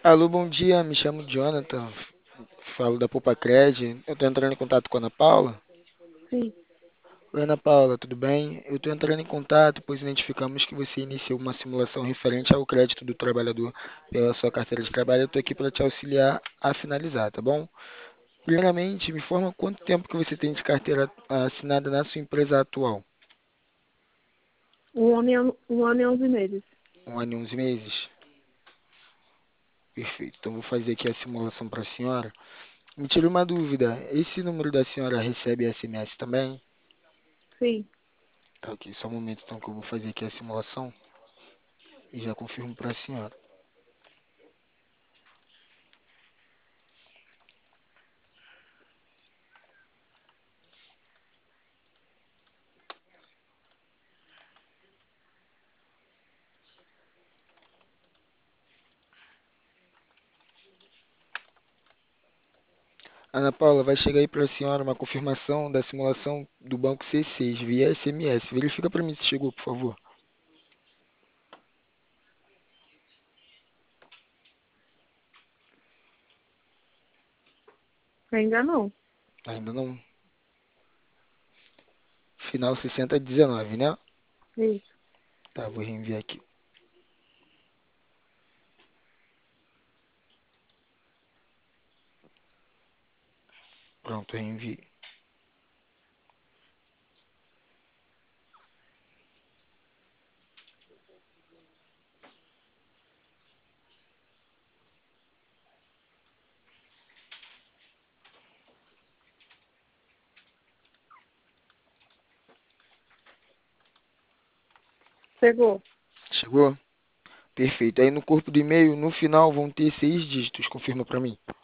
Alô, bom dia, me chamo Jonathan, falo da Cred. Eu estou entrando em contato com a Ana Paula. Sim. Oi, Ana Paula, tudo bem? Eu estou entrando em contato, pois identificamos que você iniciou uma simulação referente ao crédito do trabalhador pela sua carteira de trabalho. Eu estou aqui para te auxiliar a finalizar, tá bom? Primeiramente, me informa quanto tempo que você tem de carteira assinada na sua empresa atual? Um ano e 11 meses. Um ano e 11 meses? Perfeito. Então, vou fazer aqui a simulação para a senhora. Me tira uma dúvida, esse número da senhora recebe SMS também? Sim. Tá, ok, só um momento então que eu vou fazer aqui a simulação e já confirmo para a senhora. Ana Paula, vai chegar aí para a senhora uma confirmação da simulação do banco C6 via SMS. Verifica para mim se chegou, por favor. Ainda não. Ainda não. Final 6019, né? Isso. Tá, vou reenviar aqui. Pronto, reenviei. Chegou. Chegou? Perfeito. Aí no corpo do e-mail, no final, vão ter 6 dígitos. Confirma para mim.